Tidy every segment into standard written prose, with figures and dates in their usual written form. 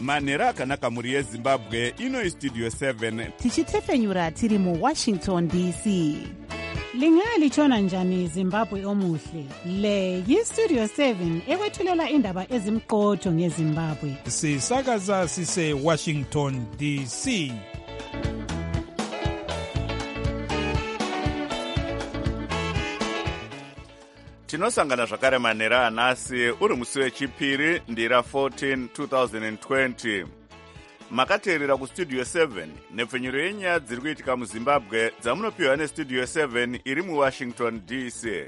manhero akanaka mhuri yezimbabwe. Ino istudio 7 tichitefenyura tiri muWashington DC. Lingalitshona njani Zimbabwe omuhle? Le yistudio 7 ekwethulela indaba ezimqotho ngeZimbabwe. Sisakaza sise Washington DC. tinosangana zvakare manhero anhasi uri musi wechipiri ndira 14 2020. makateerera kustudio 7 nepfenyuro yenyaya dziri kuitika muzimbabwe dzamunopiwa nestudio 7 iri muwashington DC.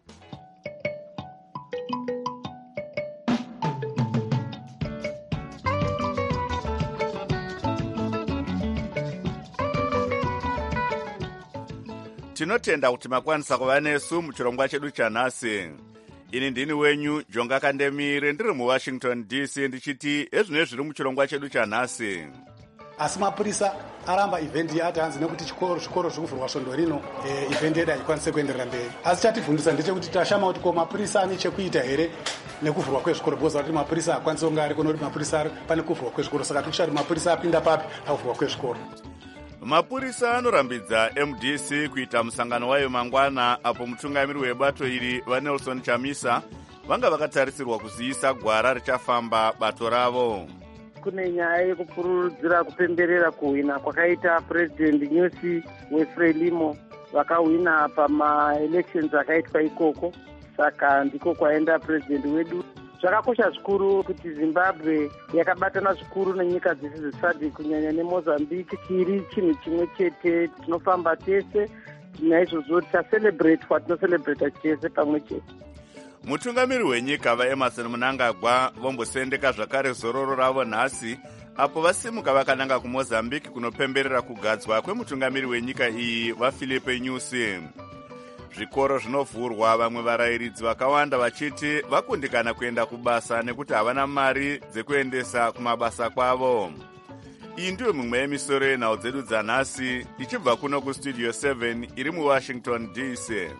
tinotenda kuti makwanisa kuva nesu muchirongwa chedu chanhasi. Ini ndini wenyu Jonga Kandemire ndiri muWashington DC ndichiti ezvino zviri muchirongwa chedu chanhasi. Asi mapurisa aramba event yati hanzi nekuti zvikoro zviri kuvhurwa svondo rino event yedu haikwanise kuenderera mberi. Asi chativhundisa ndechekuti tashama kuti ko mapurisa ane chekuita here nekuvhurwa kwezvikoro, boza kuti mapurisa hakwanise kunge ari kuno kuti mapurisa pane kuvhurwa kwezvikoro, saka tikushati mapurisa apinda papi pakuvhurwa kwezvikoro. Mapurisa anorambidza MDC kuita musangano wayo mangwana apo mutungamiri webato iri vaNelson Chamisa vanga vakatarisirwa kuziisa gwara richafamba bato ravo. Kune nyaya yekupururudzira kupemberera kuhwina kwakaita President Nyusi weFrelimo vakahwina pama-elections akaitwa ikoko, saka ndiko kwaenda president wedu. Zvakakosha zvikuru kuti Zimbabwe yakabatana zvikuru nenyika dzese dzeSADC kunyanya neMozambique, tiri chinhu chimwe chete, tinofamba tese, naizvozvo taselebrate kwatinoselebrata tese pamwe chete. Mutungamiri wenyika vaEmerson Mnangagwa vombosendeka zvakare zororo ravo nhasi apo vasimuka vakananga kuMozambique kunopemberera kugadzwa kwemutungamiri wenyika iyi vaPhilippe Nyusi. Zvikoro zvinovhurwa, vamwe varayiridzi vakawanda vachiti vakundikana kuenda kubasa nekuti havana mari dzekuendesa kumabasa kwavo. Iyi ndiyo mimwe yemisoro yenhau dzedu dzanhasi ichibva kuno kustudio 7 iri muWashington DC.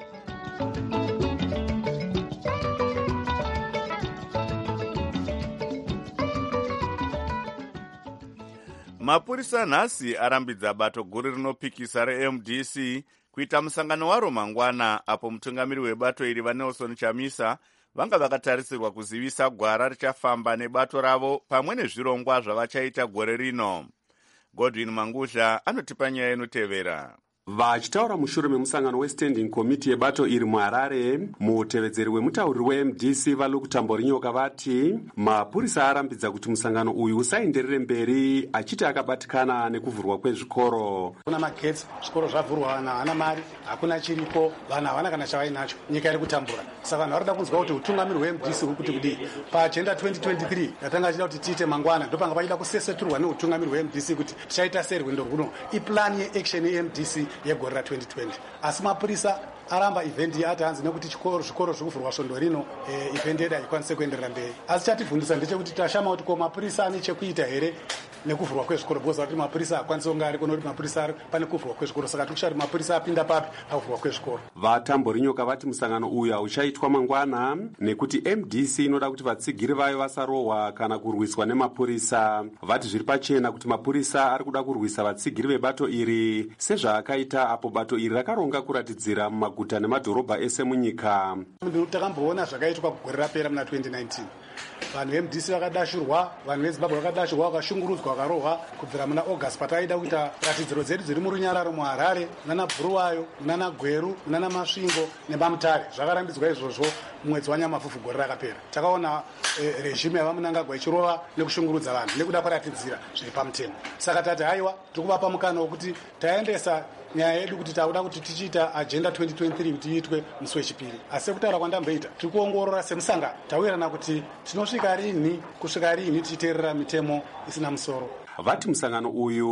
Mapurisa nhasi arambidza bato guru rinopikisa reMDC kuita musangano waro mangwana apo mutungamiri webato iri vaNelson Chamisa vanga vakatarisirwa kuzivisa gwara richafamba nebato ravo pamwe nezvirongwa zvavachaita gore rino. Godwin Mangusha anotipa nyaya inotevera. Vachitaura mushure memusangano westanding committee yebato iri muHarare, mutevedzeri wemutauriri weMDC vaLuke Tamborinyoka vati mapurisa arambidza kuti musangano uyu usaenderere mberi, achiti akabatikana nekuvhurwa kwezvikoro. Kuna magetsi, zvikoro zvavhurwa, vana havana mari, hakuna chiripo, vana havana kana chavainacho, nyika iri kutambura. Saka vanhu varikuda kunzwa kuti utungamiri weMDC uri kuti kudii. Paagenda 2023 yatanga achida kuti tiite mangwana, ndopanga vachida kuseseturwa neutungamiri weMDC kuti tichaita sei rwendo rwuno. Iplan yeaction yeMDC yegore ra2020. Asi mapurisa aramba event yati hanzi nekuti zvikoro zviri kuvhurwa svondo rino event yedu haikwanise kuenderera mberi. Asi chativhundisa ndechekuti tashama kuti ko mapurisa ane chekuita here nekuvhurwa kwezvikoro, boza kuti mapurisa hakwanise kunge ari kuno kuti mapurisa pane kuvhurwa kwezvikoro, saka tikushati mapurisa apinda papi pakuvhurwa kwezvikoro. VaTamborinyoka vati musangano uyu hauchaitwa mangwana nekuti MDC inoda kuti vatsigiri vayo vasarohwa kana kurwiswa nemapurisa. Vati zviri pachena kuti mapurisa ari kuda kurwisa vatsigiri vebato iri sezvaakaita apo bato iri rakaronga kuratidzira mumaguta nemadhorobha ese munyika. Takamboona zvakaitwa kugore rapera muna 2019. Vanhu veMDC vakadashurwa, vanhu veZimbabwe vakadashurwa, vakashungurudzwa, vakarohwa kubvira muna August pataida kuita ratidziro dzedu dziri murunyararo muHarare, munana Bhuruwayo, munana Gweru, munana Masvingo neMamutare. Zvakarambidzwa izvozvo mwedzi waNyamavhuvhu gore rakapera. Takaona regime yavaMnangagwa ichirova nekushungurudza vanhu nekuda kuratidzira zviri pamutemo. Saka tati haiwa, tikuvapa mukana wokuti taendesa nyaya yedu kuti tauda kuti tichiita agenda 2023 kuti iitwe musi wechipiri. Asi kutaura kwandamboita tiri kuongorora semusangano, tawirirana kuti tinosvika rini kusvika rini tichiteerera mitemo isina musoro. Vati musangano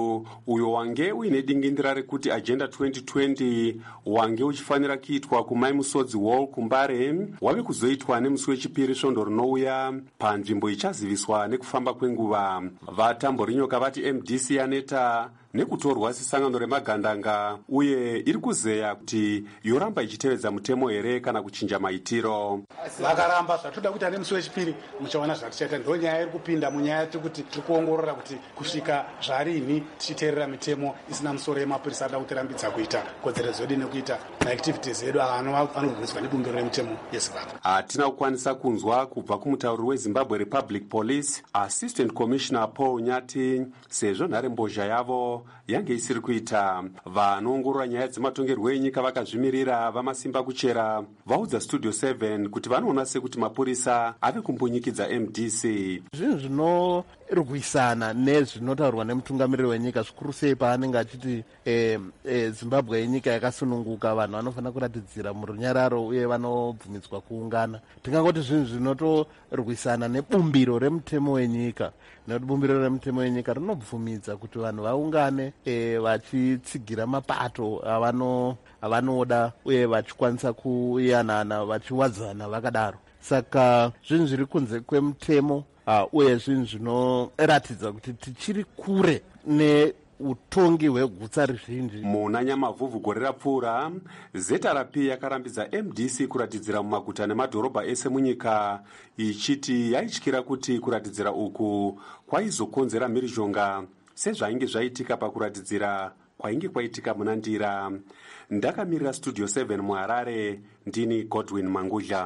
uyo wange uine dingindira rekuti agenda 2020 wange uchifanira kuitwa kuMai Musodzi Hall kuMbare, wave kuzoitwa nemusi wechipiri svondo rinouya panzvimbo ichaziviswa nekufamba kwenguva. VaTamborinyoka vati MDC yaneta nekutorwa sesangano remagandanga uye iri kuzeya kuti yoramba ichitevedza mutemo here kana kuchinja maitiro. Vakaramba zvatoda kuita nemusi wechipiri muchaona zvatichaita. Ndo nyaya iri kupinda munyaya kuti tiri kuongorora kuti kusvika zvarini tichiteerera mitemo isina musoro yemapurisa ada kutirambidza kuita kodzeredzo yedu nekuita maactivities edu anorwisa nebumbiro remutemo yeZimbabwe. Hatina kukwanisa kunzwa kubva kumutauri weZimbabwe Republic Police Assistant Commissioner Paul Nyati sezvo nharembozha yavo yange isiri kuita. Vanoongorora nyaya dzematongerwo enyika vakazvimirira vamasimba kuchera vaudza Studio 7 kuti vanoona sekuti mapurisa ave kumbunyikidza MDC. Zvinhu zvinorwisana nezvinotaurwa nemutungamiriri wenyika zvikuru sei paanenge achiti Zimbabwe yenyika yakasununguka, vanhu vanofanira kuratidzira murunyararo uye vanobvumidzwa kuungana. Tingangoti zvinhu zvinotorwisana nebumbiro remutemo wenyika, nekuti bumbiro remutemo wenyika rinobvumidza kuti vanhu vaungane vachitsigira mapato avanoda uye vachikwanisa kuyanana vachiwadzana vakadaro. Saka zvinhu zviri kunze kwemutemo uye zvinhu zvinoratidza kuti tichiri kure neutongi hwegutsa rizhinji. Muna Nyamavhuvhu gore rapfuura, ZRP yakarambidza MDC kuratidzira mumaguta nemadhorobha ese munyika ichiti yaityira kuti kuratidzira uku kwaizokonzera mhirizhonga sezvainge zvaitika pakuratidzira kwainge kwaitika muna Ndira. Ndakamirira Studio 7 muHarare, ndini Godwin Mangudla.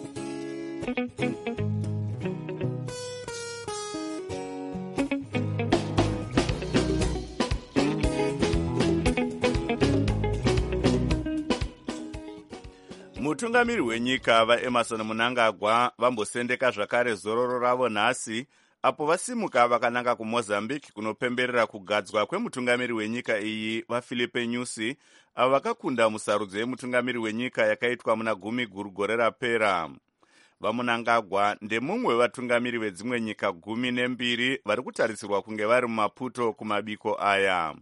Mutungamiri wenyika vaEmerson Mnangagwa vambosendeka zvakare zororo ravo nhasi apo vasimuka vakananga kuMozambique kunopemberera kugadzwa kwemutungamiri wenyika iyi vaFilipe Nyusi avo vakakunda musarudzo yemutungamiri wenyika yakaitwa muna 10 gore rapera. VaMnangagwa ndemumwe wevatungamiri vedzimwe nyika 12 vari kutarisirwa kunge vari muMaputo kumabiko aya.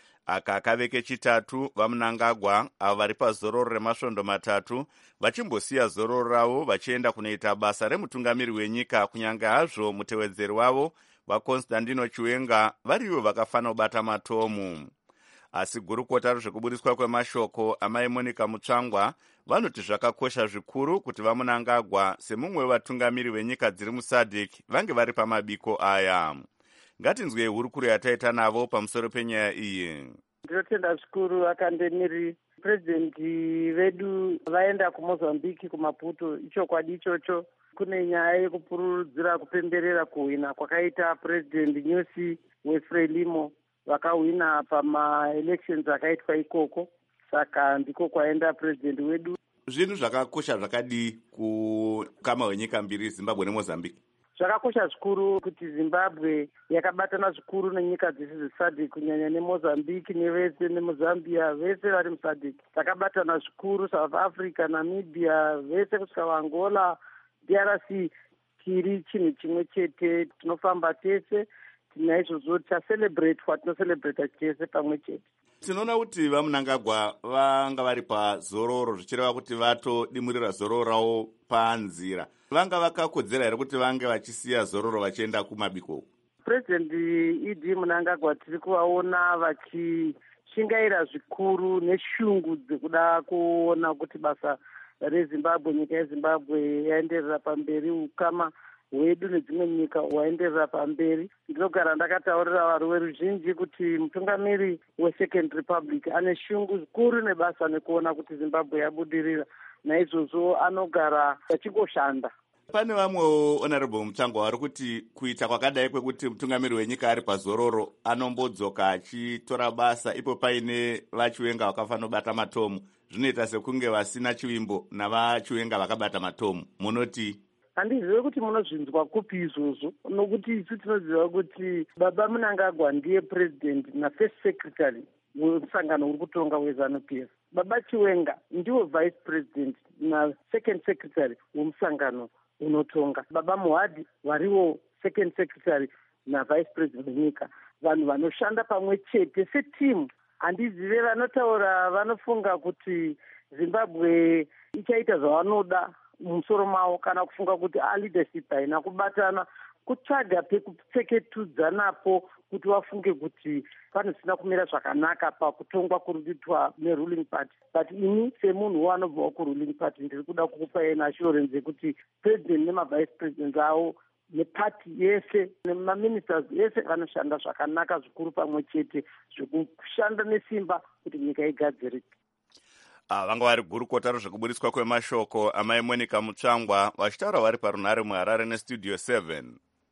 Aka kave kechitatu vaMnangagwa avo vari pazororo remasvondo matatu vachimbosiya zororo ravo vachienda kunoita basa remutungamiri wenyika, kunyange hazvo mutevedzeri wavo vaConstantino Chiwenga varivo vakafanira kubata matomu. Asi gurukota rezvekubudiswa kwemashoko amai Monica Mutsvangwa vanoti zvakakosha zvikuru kuti vaMnangagwa semumwe wevatungamiri venyika dziri muSADC vange vari pamabiko aya. Ngatinzwe hurukuro yataita navo pamusoro penyaya iyi. Ndinotenda zvikuru vakandeniri purezidenti vedu vaenda kuMozambique kuMaputo. Ichokwadi ichocho. Kune nyaya yekupururudzira kupemberera kuhwina kwakaita purezidenti Nyusi weFrelimo vakahwina pamaelections akaitwa ikoko. Saka ndiko kwaenda purezidenti wedu. Zvinhu zvakakosha zvakadi kukama wenyika mbiri Zimbabwe neMozambique. Zvakakosha zvikuru kuti Zimbabwe yakabatana zvikuru nenyika dzese dzeSADC, kunyanya neMozambique nevese neMozambia, vese vari muSADC takabatana zvikuru. South Africa, Namibia, vese kusvika Angola, DRC, tiri chinhu chimwe chete, tinofamba tese. Naizvozvo tacelebrate watinoCelebrate tese pamwe chete. Tinoona kuti vaMnangagwa vanga vari pazororo zvichireva kuti vatodimurira zororo ravo panzira. Vanga vakakodzera here kuti vange vachisiya zororo vachienda kumabiko? President E.D. Mnangagwa tiri kuvaona vachishingaira zvikuru neshungu dzekuda kuona kuti basa reZimbabwe, nyika yeZimbabwe yaenderera pamberi, ukama hwedu nedzimwe nyika hwaenderera pamberi. Ndinogara ndakataurira vari veruzhinji kuti mutungamiri weSecond Republic ane shungu zikuru nebasa nekuona kuti Zimbabwe yabudirira. Naizvozvo anogara achingoshanda. Pane vamwewo Honorable Mutsvangwa vari kuti kuita kwakadai kwekuti mutungamiri wenyika ari pazororo anombodzoka achitora basa ipo paine vaChiwenga vakafanira kubata matomu, zvinoita sekunge vasina chivimbo navaChiwenga vakabata matomu. Munoti? Handizive kuti munozvinzwa kupi izvozvo, nokuti isu tinoziva kuti baba Mnangagwa ndiye president nafirst secretary wemusangano uri kutonga weZANU-PF. Baba Chiwenga ndiwo vice president na second secretary wemusangano unotonga. Baba Muhadi variwo second secretary na vice president wenyika. Vanhu vanoshanda pamwe chete setimu. Handizive vanotaura vanofunga kuti Zimbabwe ichaita zvavanoda mumusoro mavo kana kufunga kuti leadership haina kubatana kutsvaga pekupfeketudza napo kuti vafunge kuti panosina kumira zvakanaka pakutongwa kuri kuitwa neruling party. But ini semunhu wanobvawo kuruling party ndiri kuda kukupai assurance yekuti president nemavice president avo nepati yese nemaministers yese vanoshanda zvakanaka zvikuru pamwe chete zvekushanda nesimba kuti nyika igadzirike. Vanga vari gurukota rezvekuburiswa kwemashoko amai Monica Mutsvangwa vachitaura vari parunhare muHarare nestudio 7.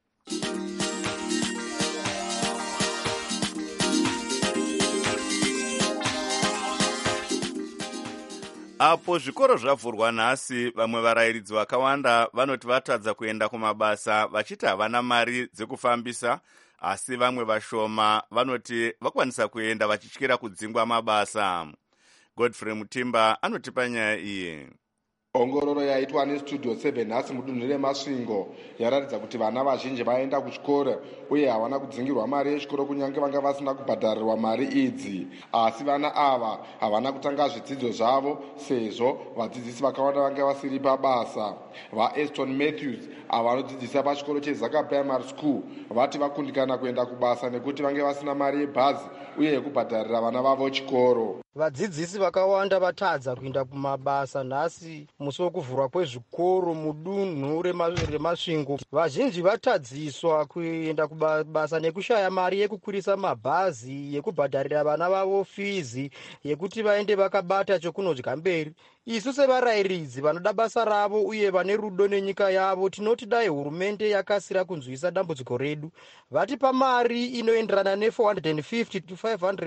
Apo zvikoro zvavhurwa nhasi, vamwe varayiridzi vakawanda vanoti vatadza kuenda kumabasa vachiti havana mari dzekufambisa, asi vamwe vashoma vanoti vakwanisa kuenda vachityira kudzingwa mabasa. Godfrey Mutimba anotipa nyaya iyi. Ongororo yaitwa nestudio 7 nhasi mudunhu reMasvingo yaratidza kuti vana vazhinji vaenda kuchikoro uye havana kudzingirwa mari yechikoro kunyange vanga vasina kubhadharirwa mari idzi. Asi vana ava havana kutanga zvidzidzo zvavo sezvo vadzidzisi vakawanda vanga vasiri pabasa. VaEston Matthews avanodzidzisa pachikoro cheZaka Primary School vati vakundikana kuenda kubasa nekuti vange vasina mari yebhazi uye yekubhadharira vana vavo chikoro. Vadzidzisi vakawanda vatadza kuenda kumabasa nhasi musi wekuvhurwa kwezvikoro mudunhu reMasvingo. Vazhinji vatadziswa kuenda kubasa nekushaya mari yekukwirisa mabhazi, yekubhadharira vana vavo fizi, yekuti vaende vakabata chokunodya mberi. Isu sevarayiridzi vanoda basa ravo uye vane rudo nenyika yavo tinoti dai hurumende yakasira kunzwisa dambudziko redu. Vatipa mari inoenderana ne$450 to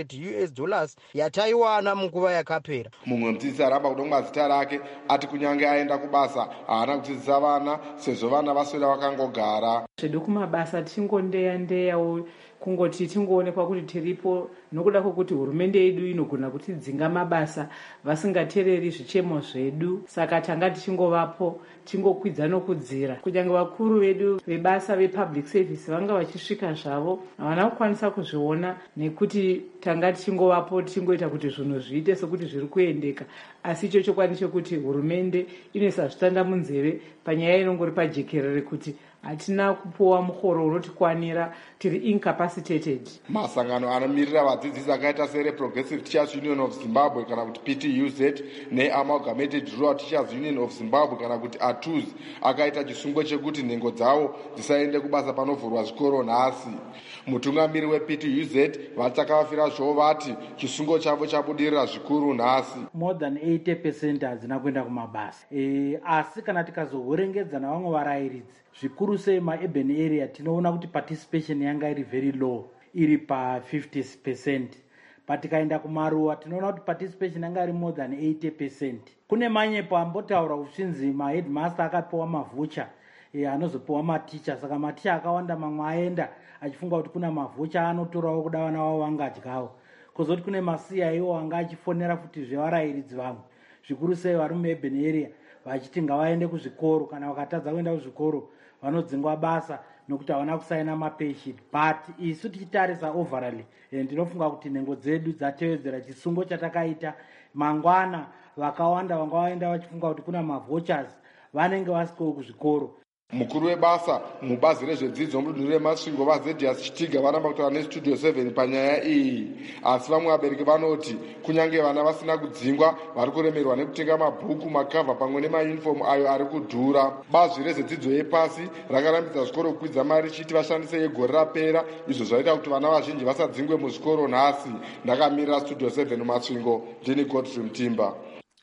$500 yataiwana munguva yakapera. Mumwe mudzidzisi aramba kudongwa zita rake ati kunyange aenda kubasa haana kudzidzisa vana sezvo vana vaswera vakangogara. Zvedu kumabasa tingondeya kungoti tingoonekwa kuti tiripo nokuda kwokuti hurumende yedu inogona kutidzinga mabasa vasingateereri zvichemo zvedu. Saka tanga tichingovapo tingokwidza nokudzira. Kunyange vakuru vedu vebasa vepublic service vanga vachisvika zvavo havana kukwanisa kuzviona nekuti tanga tichingovapo tichingoita kuti zvinhu zviite sekuti zviri kuendeka. Asi icho chokwadi chekuti hurumende inoisa zvitanda munzeve panyaya inongori pajekerere kuti hatina kupuwa muhoro unotikwanira, tiri incapacitated. Masangano anomirira vadzidzisi akaita seReprogressive Teachers Union of Zimbabwe kana kuti PTUZ neAmalgamated Rural Teachers Union of Zimbabwe kana kuti ATUZ akaita chisungo chekuti nhengo dzavo dzisaende kubasa panovhurwa zvikoro nhasi. Mutungamiri wePTUZ vatakavafira zvovo vati chisungo chavo chabudirira zvikuru nhasi. More than 80% hadzina kuenda kumabasa. Asi kana tikazohurengedza navamwe varayiridzi zvikuru sei maurban area tinoona kuti participation yanga iri very low, iri pa 50%. Patikaenda kumaruwa tinoona kuti participation yanga iri more than 80%. Kune manyepo ambotaura uchinzi maheadmaster akapiwa mavoucher anozopiwa maticha. Saka maticha akawanda mamwe aenda achifunga kuti kuna mavoucher anotorawo kuda vana vavo vangadyawo. Kozoti kune maCIO anga achifonera futi zvevarayiridzi vamwe zvikuru sei vari muurban area vachiti ngavaende kuzvikoro, kana vakatadza kuenda kuzvikoro vanodzingwa basa nokuti havana kusaina mapayslip. But isu tichitarisa overall ndinofunga kuti nhengo dzedu dzatevedzera chisungo chatakaita. Mangwana vakawanda vanga vaenda vachifunga kuti kuna mavouchers vanenge vasikowo kuzvikoro. Mukuru webasa mubazi rezvedzidzo mudunhu reMasvingo vaZedias Chitiga varamba kutaura nestudio 7 panyaya iyi. Asi vamwe vabereki vanoti kunyange vana vasina kudzingwa vari kuremerwa nekutenga mabhuku, makavha pamwe nemayunifomu ayo ari kudhura. Bazi rezvedzidzo yepasi rakarambidza zvikoro kukwidza mari richiti vashandise yegore rapera, izvo zvaita kuti vana vazhinji vasadzingwe muzvikoro nhasi. Ndakamirira studio 7 Masvingo, ndini Godfrey Mutimba.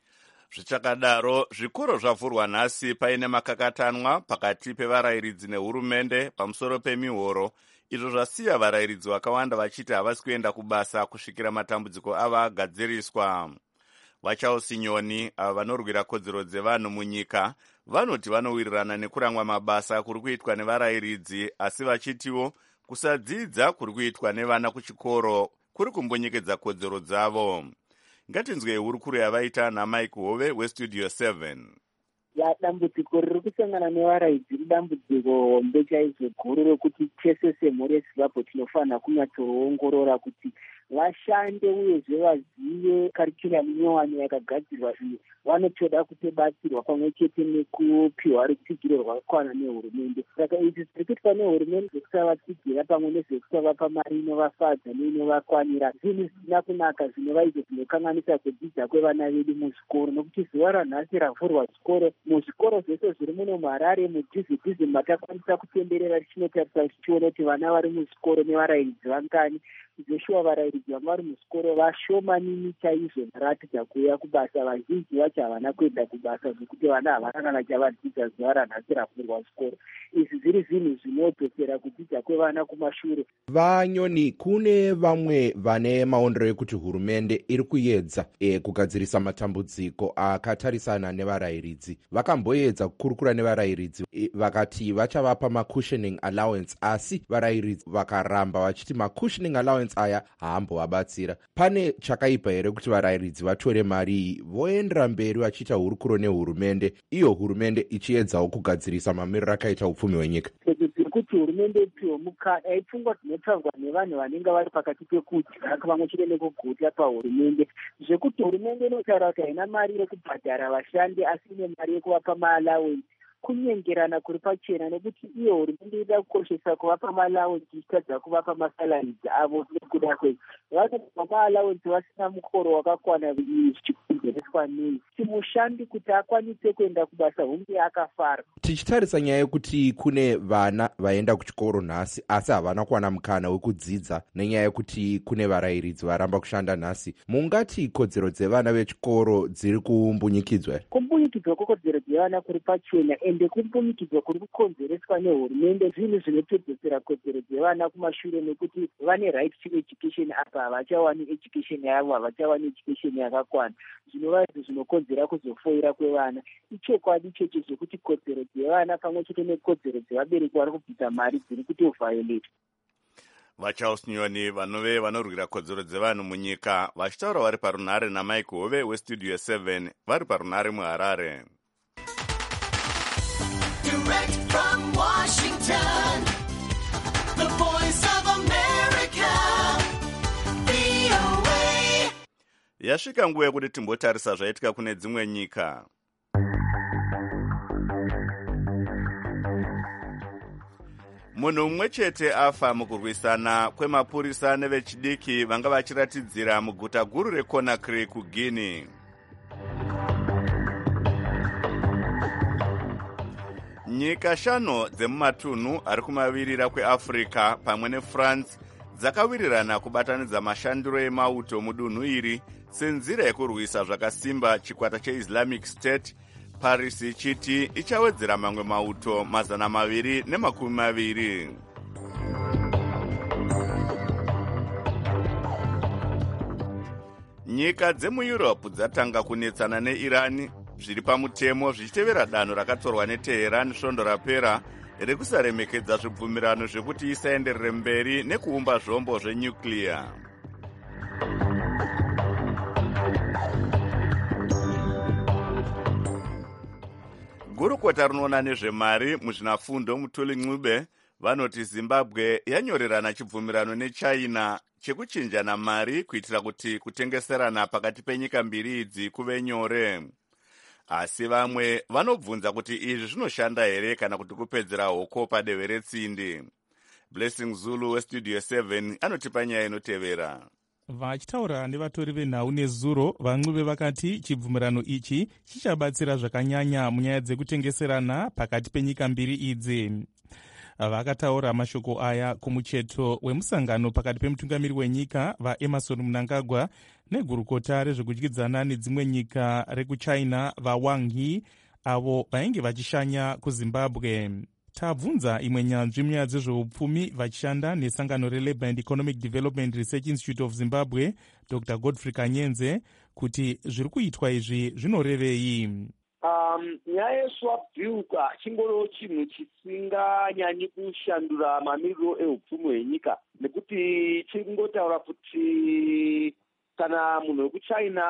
Zvichakadaro, zvikoro zvavhurwa nhasi paine makakatanwa pakati pevarayiridzi nehurumende pamusoro pemihoro, izvo zvasiya varayiridzi vakawanda vachiti havasi kuenda kubasa kusvikira matambudziko ava agadziriswa. Vachaos Nyoni, ava vanorwira kodzero dzevanhu munyika, vanoti vanowirirana nekuramwa mabasa kuri kuitwa nevarayiridzi, asi vachitiwo kusadzidza kuri kuitwa nevana kuchikoro kuri kumbonyekedza kodzero dzavo. Ngatinzwei hurukuro yavaita naMike Hove westudio 7. dambudziko riri kusangana nevaraidzi idambudziko hombe chaizvo guru rokuti tese semhuri yezimbabwe tinofanira kunyatsoongorora kuti vashande uyezve vazive karikiramu nyowani yakagadzirwa iyi vanotoda kutobatsirwa pamwe chete nekupiwa rutsigiro rwakakwana nehurumende. Saka izvi zviri kuitwa nehurumende zvekusavatsigirira pamwe nezvekusavapa mari inovafadza neinovakwanira zvinhu zvisina kunaka zvinova izvo zvinokanganisa kudzidza kwevana vedu muzvikoro, nokuti zuva ranhasi ravhurwa zvikoro muzvikoro zvese zviri muno muHarare mudhizidhizi matakwanisa kutenderera tichinotarisa tichiona kuti vana vari muzvikoro nevarairidzi vangani. Joshua varairidzi vanga vari muzvikoro vashomanini chaizvo varatidza kuuya kubasa, vazhinji vacho havana kuenda kubasa zvekuti vana havana kana chavadzidza zuva ranhasi ravhurwa zvikoro. Izvi zviri zvinhu zvinodzosera kudzidza kwevana kumashure. Vanyoni, kune vamwe vane maondero ekuti hurumende iri kuedza kugadzirisa matambudziko akatarisana nevarairidzi. Vakamboedza kukurukura nevarairidzi vakati vachavapa macushioning allowance, asi varairidzi vakaramba vachiti macushioning allowance aya haambovabatsira. Pane chakaipa here kuti varairidzi vatore mari iyi voendera mberi vachiita hurukuro nehurumende, iyo hurumende ichiedzawo kugadzirisa mamiriro akaita upfumi hwenyika? Kuti hurumende ipiwe mukana ipfungwa dzinotaurwa nevanhu vanenge vari pakati pekudya pamwe chete nekuguta pahurumende, zvekuti hurumende inotaura kuti haina mari yekubhadhara vashandi asi ine mari yekuvapa maallowance, kunyengerana kuri pachena, nekuti iyo hurumende ida kukoshesa kuvapa maallowance ichitadza kuvapa masalaridzi avo nekuda kwezvo vanova maallowance vasina mukoro wakakwana zvichikonzereswa nei kuti mushandi kuti akwanise kuenda kubasa hunge akafara. Tichitarisa nyaya yekuti kune vana vaenda kuchikoro nhasi asi havana kuwana mukana wekudzidza nenyaya yekuti kune varairidzi varamba kushanda nhasi, mungati kodzero dzevana vechikoro dziri kumbunyikidzwa here? Kumbunyikidzwa kwekodzero dzevana kuri pachena ende kumbunyikidzwa kuri kukonzereswa nehurumende zvinhu zvinotedzesera kodzero dzevana kumashure, nekuti vane right to education apa havachawani education yavo, havachawani education yakakwana, zvinova izvo zvinokonzera kuzofoira kwevana. Ichokwadi ichocho zvekuti kodzero dzevana pamwe chete nekodzero dzevabereki vari kubvisa mari dziri kutovhayoleta. vaCharles Nyoni vanove vanorwira kodzero dzevanhu munyika vachitaura vari parunhare naMike Hove westudio 7 vari parunhare muHarare. Direct from Washington, the voice of America, VOA. Yasvika nguva yekuti timbotarisa zvaitika kune dzimwe nyika. Munhu mumwe chete afa mukurwisana kwemapurisa nevechidiki vanga vachiratidzira muguta guru reConakry kuGuinea. Nyika 5 dzemumatunhu ari kumavirira kweAfrica pamwe neFrance dzakawirirana kubatanidza mashandiro emauto mudunhu iri senzira yekurwisa zvakasimba chikwata cheIslamic State, Paris ichiti ichawedzera mamwe mauto 220. Nyika dzemuEurope dzatanga kunetsana neIran zviri pamutemo zvichitevera danho rakatorwa neTeheran svondo rapera rekusaremekedza zvibvumirano zvekuti isaenderere mberi nekuumba zvombo zvenyukliya. Gurukota rinoona nezvemari muzvinafundo Mutuli Ncube vanoti Zimbabwe yanyorerana chibvumirano neChina chekuchinjana mari kuitira kuti kutengeserana pakati penyika mbiri idzi kuve nyore. Asi vamwe vanobvunza kuti izvi zvinoshanda here kana kuti kupedzera hoko padehwe retsindi. Blessing Zulu westudio 7 anotipa nyaya inotevera. Vachitaura nevatori venhau nezuro, vaNcube vakati chibvumirano ichi chichabatsira zvakanyanya munyaya dzekutengeserana pakati penyika mbiri idzi. Vakataura mashoko aya kumucheto wemusangano pakati pemutungamiri wenyika vaEmerson Mnangagwa negurukota rezvekudyidzana nedzimwe nyika rekuChina vaWang Yi, avo vainge vachishanya kuZimbabwe. Tabvunza imwe nyanzvi munyaya dzezveupfumi vachishanda nesangano reLabour and Economic Development Research Institute of Zimbabwe, Dr. Godfrey Kanyenze, kuti zviri kuitwa izvi zvinorevei. Nyaya yeswap deal chingoro chinhu chisinganyanyi kushandura mamiriro eupfumi hwenyika, nekuti chiri kungotaura kuti kana munhu wekuChina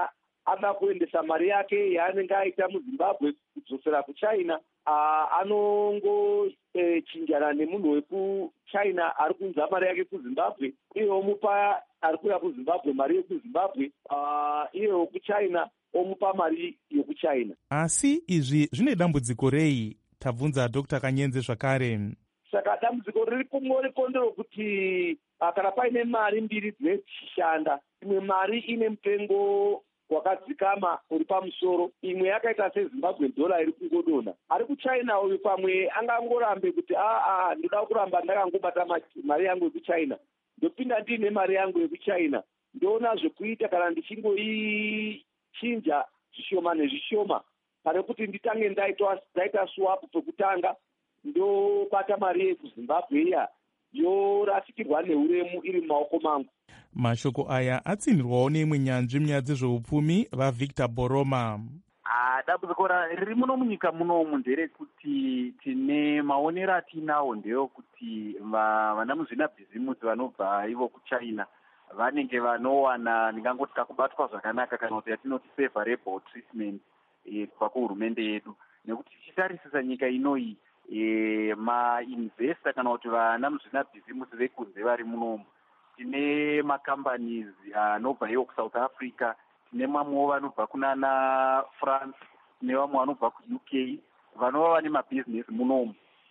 ada kuendesa mari yake yaanenge aita muzimbabwe kudzosera kuchina, anongochinjana nemunhu wekuchina ari kunza mari yake kuzimbabwe, iye omupa ari kuya kuzimbabwe mari yekuzimbabwe, iye wekuchina omupa mari yokuchina. Asi izvi zvine dambudziko rei? Tabvunza Dr. Kanyenze zvakare. Saka dambudziko riripo nderekuti kana paine mari mbiri dzinoshanda, imwe mari ine mutengo wakadzikama uri pamusoro, imwe yakaita sezimbabwe dollar iri kungodonha. Ari kuchina uyu pamwe angangorambe kuti ndoda kuramba ndakangobata mari yangu yekuchina, ndopinda ndiine mari yangu yekuchina, ndoona zvekuita kana ndichingoichinja zvishoma nezvishoma, pane kuti nditange ndaita swap pekutanga, ndobata mari yekuzimbabwe iya yorasikirwa neuremu iri mumaoko mangu. Mashoko aya atsinirwawo neimwe nyanzvi munyaya dzezveupfumi vaVictor Boroma. Dambudziko riri muno munyika munomu nderekuti tine maonero atinawo ndeyokuti vana muzvinabhizimusi vanobva ivo kuchina vanenge vanowana ndingangoti kakubatwa zvakanaka kana kuti yatinoti favorable treatment kubva kuhurumende yedu, nekuti tichitarisisa nyika inoyi mainvesta kana kuti vana muzvinabhizimusi vekunze vari munomu, tine macompanies anobva iwo kuSouth Africa, tine mamwewo vanobva kunana France, tine vamwe vanobva kuUK vanova vane mabhizinesi munomu.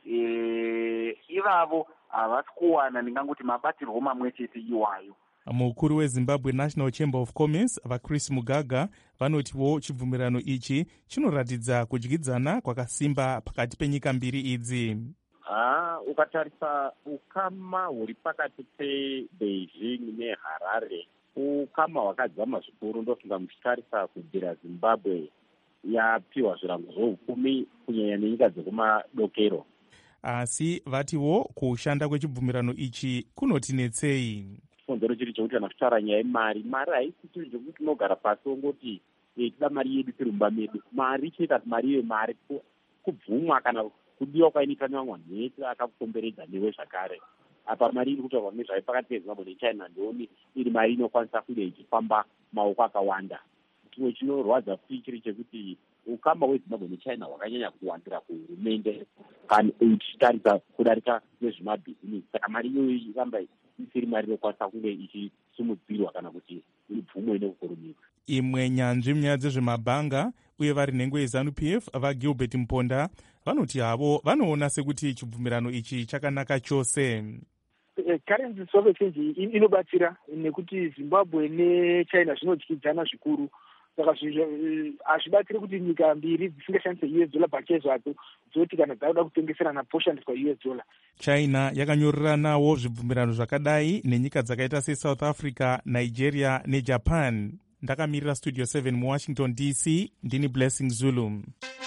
Ivavo havasi kuwana ndingangoti mabatirwo mamwe chete iwayo. Mukuru weZimbabwe National Chamber of Commerce vaChris Mugaga vanotiwo chibvumirano ichi chinoratidza kudyidzana kwakasimba pakati penyika mbiri idzi. Ukatarisa ukama huri pakati peBeijing neHarare, ukama hwakadzama zvikuru. Ndofunga muchitarisa kubvira Zimbabwe yapiwa zvirango zveupfumi kunyanya nenyika dzekumadokero. Asi vatiwo kushanda kwechibvumirano ichi kunotinetsei. Chikonzero chiri chokuti kana kutaura nyaya yemari, mari haisi chiro chokuti tinogara pasi ongoti tida mari yedu tirumba medu. Mari chinoita kuti mari iwe mari kubvumwa kana kudiwa kwainoitwa nevamwe nhete akakukomberedza newe zvakare. Apa mari iri kutaurwa nezvayo pakati peZimbabwe neChina ndioni iri mari inokwanisa kunge ichifamba maoko akawanda. Chimwe chinorwadza futi chiri chekuti ukama hweZimbabwe neChina hwakanyanya kuwandira kuhurumende kana ichitarisa kudarika nezvemabhizinesi. Saka mari iyoyo iramba isiri mari inokwanisa kunge ichisimudzirwa kana kuti ibvumwe nekukurumidza. Imwe nyanzvi munyaya dzezvemabhanga uye vari nhengo yeZANU-PF vaGilbert Mponda vanoti havo vanoona sekuti chibvumirano ichi chakanaka chose. Currency swap exchange inobatsira nekuti Zimbabwe neChina zvinodyidzana zvikuru, saka hazvibatsiri kuti nyika mbiri dzisingashandise US dollar pachezvadzo dzoti kana dzakuda kutengeserana poshandiswa US dollar. China yakanyoreranawo zvibvumirano zvakadai nenyika dzakaita seSouth Africa, Nigeria neJapan. Ndakamirira Studio 7 muWashington DC, ndini Blessing Zulu.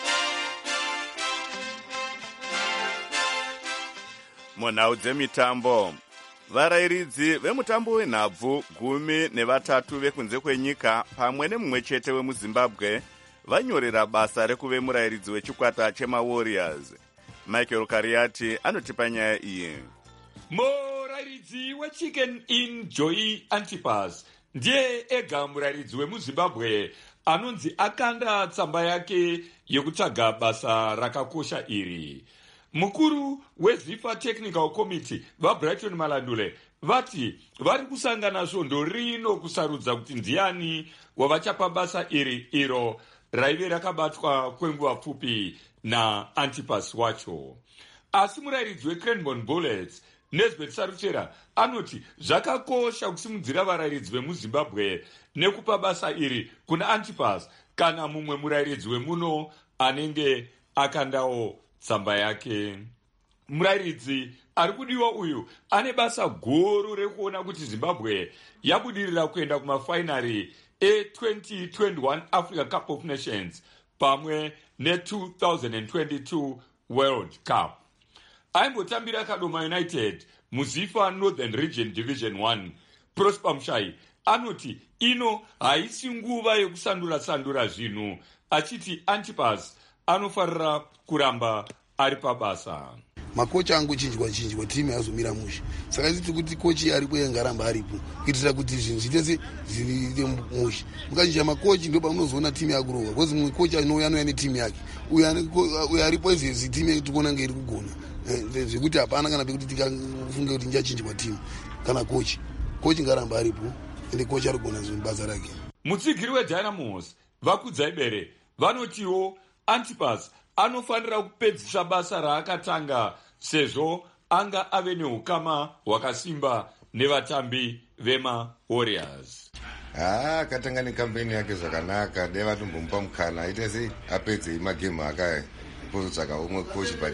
Munhau dzemitambo, varairidzi vemutambo wenhabvu 13 vekunze kwenyika pamwe nemumwe chete wemuzimbabwe vanyorera basa rekuve murairidzi wechikwata chemaWarriors. Michael Kariati anotipa nyaya iyi. Murairidzi weChicken Inn Joy Antipas ndiye ega murairidzi wemuzimbabwe anonzi akanda tsamba yake yekutsvaga basa rakakosha iri. Mukuru weZIFA Technical Committee vaBrighton Malandule vati vari kusangana svondo rino kusarudza kuti ndiani wavachapa basa iri iro raive rakabatwa kwenguva pfupi naAntipas wacho. Asi murairidzi weCranbourne Bullets Nesbeth Saruchera anoti zvakakosha kusimudzira varairidzi vemuzimbabwe nekupa basa iri kuna Antipas kana mumwe murairidzi wemuno anenge akandawo tsamba yake. Murairidzi ari kudiwa uyu ane basa guru rekuona kuti Zimbabwe yabudirira kuenda kumafainari e2021 Africa Cup of Nations pamwe ne2022 World Cup. Aimbotambira Kadoma United muZIFA Northern Region Division 1. Prosper Mushai anoti ino haisi nguva yekusandura zvinhu, achiti Antipas anofarira kuramba ari pabasa. makocha angochinjwa timu yazomira mushe. Saka titi kuti kochi aripo yangaramba aripo kuitira kuti zvinhu zvitese zviite mushe. Mukachinja makochi ndo pamunozoona timu yakurohwa, because mumwe kochi anouya netimu yake, uyo aripo izvezi timu yedu tikuona nga iri kugona zvekuti hapana kana pekuti tikafunge kuti njachinjwa timu kana kochi ngaramba aripo ende kochi arigona zvinhu basa rake. Mutsigiri weDynamos Vakudzai vanotiwo Antipas anofanira kupedzisa basa raakatanga sezvo anga ave neukama hwakasimba nevatambi vemaWarriors. Akatanga nekampeni yake zvakanaka, deva tombomupa mukana aite sei apedze magemu akapotsaka umwe kochi, but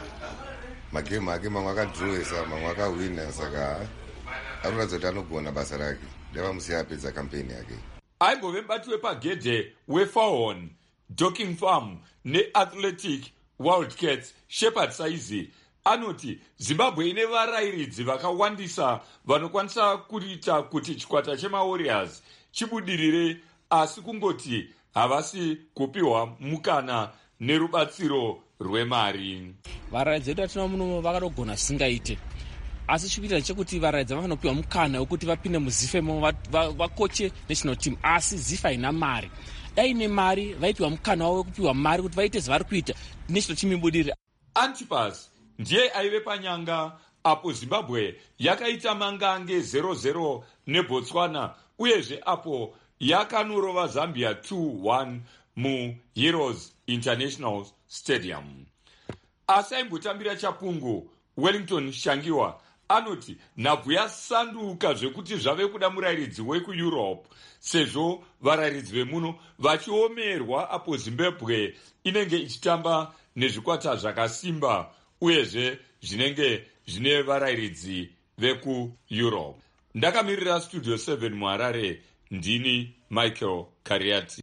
magemu ake mamwe akadhurowesa mamwe akahwina, saka anoratidza kuti anogona basa rake. Deva musiya apedza kampeni yake. Aimbove mubati wepagedhe weFawn, Docking Farm neAthletic Wildcats Shepherd Saizi anoti Zimbabwe ine varairidzi vakawandisa vanokwanisa kuita kuti chikwata chemaWarriors chibudirire, asi kungoti havasi kupiwa mukana nerubatsiro rwemari. Varairidzi vedu vatina muno vakatogona zvisingaite, asi chikuita chekuti varairidzi vanopiwa mukana wekuti vapinde muzifemo vakoche national team, asi zifa haina mari. Dai ine mari vaitiwa mukana wavo wekupiwa mari kuti vaite zvavari kuita national team ibudirire. Antipas ndiye aive panyanga apo Zimbabwe yakaita mangange 0-0 neBotswana, uyezve apo yakanorova Zambia 2-1 muHeroes International Stadium. Asi aimbotambira chapungu Wellington Shangiwa anoti nhabvu yasanduka zvekuti zvave kuda murairidzi wekuEurope, sezvo varairidzi vemuno vachiomerwa apo Zimbabwe inenge ichitamba nezvikwata zvakasimba uyezve zvinenge zvine varairidzi vekuEurope. Ndakamirira Studio 7 muHarare, ndini Michael Kariati.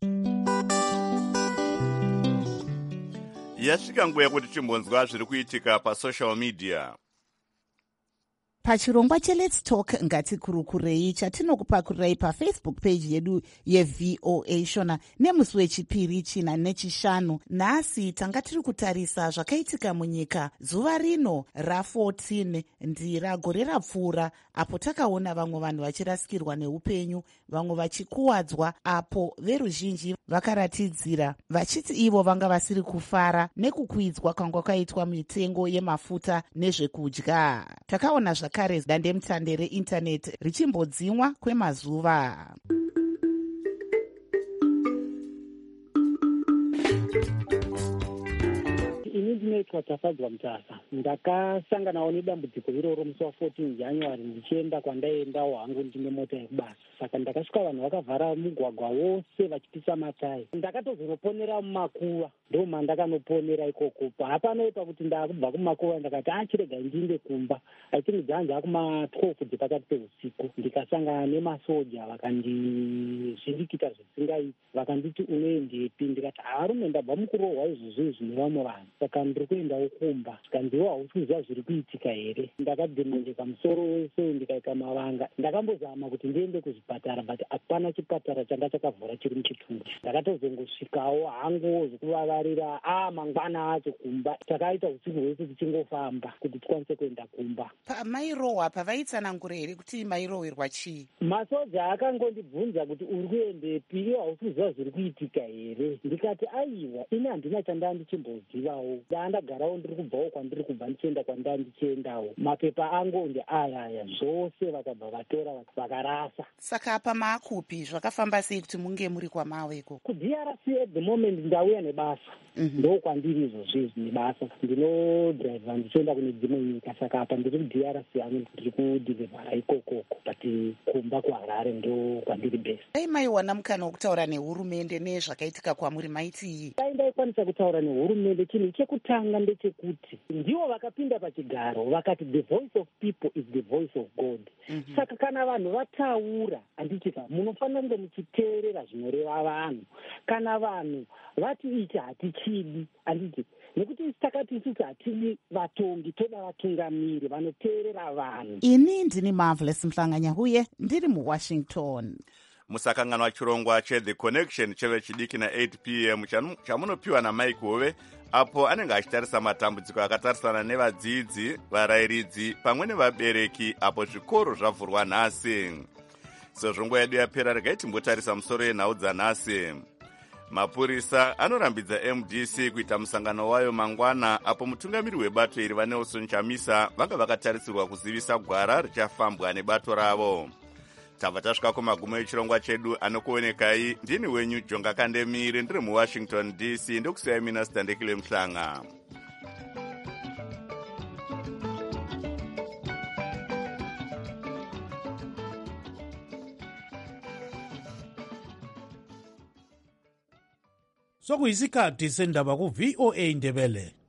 Yasvika nguva yekuti timbonzwa zviri kuitika pasocial media. Pachirongwa cheLet's Talk ngatikurukurei chatinokupakurai paFacebook page yedu yeVOA Shona nemusi wechipiri, china nechishanu. Nhasi tanga tiri kutarisa zvakaitika munyika zuva rino ra14 ndira gore rapfuura, apo takaona vamwe vanhu vachirasikirwa neupenyu, vamwe vachikuwadzwa, apo veruzhinji vakaratidzira vachiti ivo vanga vasiri kufara nekukwidzwa kwanga kwaitwa mitengo yemafuta nezvekudya. Takaona zvakare dandemutande reindaneti richimbodzimwa kwemazuva. Ini ndinoitwa Tafadzwa Mutasa. Ndakasanganawo nedambudziko iroro musi wa14 January ndichienda kwandaiendawo hangu ndine mota yekubasa. Saka ndakasvika vanhu vakavhara mugwagwa wose vachipisa matayi. Ndakatozonoponera mumakuva, ndo mandakanoponera ikoko. Hapanoita kuti ndakubva kumakuva ndakati chirega ndiinde kumba. Achini dzanza kuma12 dzepakati peusiku ndikasangana nemasoja vakandizvirikita zvisingaiti, vakanditi unoendepi? Ndikati harume ndabva mukurohwa izvozvo nevamwe vanhu, saka ndiri kuendawo kumba. Saka ndiwo hausi kuziva zviri kuitika here. Ndakadhemendeka musoro wese ndikaita mavanga. Ndakambozama kuti ndiende kuzvipatara, but hapana chipatara changa chakavhura chiri muchitundu. Ndakatozongosvikawo hangu zvekuvavarira mangwana acho kumba. Takaita usiku hwese tichingofamba kuti tikwanise kuenda kumba. Pamairohwa pavaitsanangura here kuti mairohwerwa chii? Masoja akangondibvunza kuti uri kuendepi, iwo hausi kuziva zviri kuitika here. Ndikati aiwa, ini handina chandaa ndichimbozivawo. Ndandagarawo ndiri kubvawo kwandiri kubva ndichienda kwandandichiendawo. Mapepa angu aya zvose vakabva vatora vakarasa. Saka pamaakupi zvakafamba sei kuti munge muri kwamaweko? KuDRC at the moment ndauya nebasa. Ndo kwandiri izvozvo nebasa. Ndinodriva ndichienda kune dzimwe nyika, saka apa ndiri kuDRC hangu ndiri kudhirivhara ikokoko, but kumba kuHarare ndo kwandiri best. Dai maiwana mukana wokutaura nehurumende nezvakaitika kwamuri maitii? Dai ndaikwanisa kutaura nehurumende, chinhu chekutanga ndechekuti ndivo vakapinda pachigaro vakati the voice of people is the voice of God. Saka kana vanhu vataura, handichika munofanira kunge muchiteerera zvinoreva vanhu. Kana vanhu vati ichi hatichidi, handiti, nekuti takati isusu hatidi vatongi, toda vatungamiri vanoteerera vanhu. Ini ndini Marvelous Mhlanganya huye ndiri muWashington. musakanganwa chirongwa cheThe Connection chevechidiki na8 p.m. chamunopiwa naMike Hove, apo anenge achitarisa matambudziko akatarisana nevadzidzi, varayiridzi pamwe nevabereki apo zvikoro zvavhurwa nhasi. Sezvo nguva yedu yapera, regai timbotarisa musoro yenhau dzanhasi. Mapurisa anorambidza MDC kuita musangano wayo mangwana, apo mutungamiri webato iri vaNelson Chamisa vanga vakatarisirwa kuzivisa gwara richafambwa nebato ravo. Tabva tasvika kumagumo echirongwa chedu. Anokuonekai ndini wenyu Jonga Kandemire, ndiri muWashington DC, ndokusiyai mina Standekile Mhlanga. Sokuyisikhathi sendaba ku VOA Ndebele.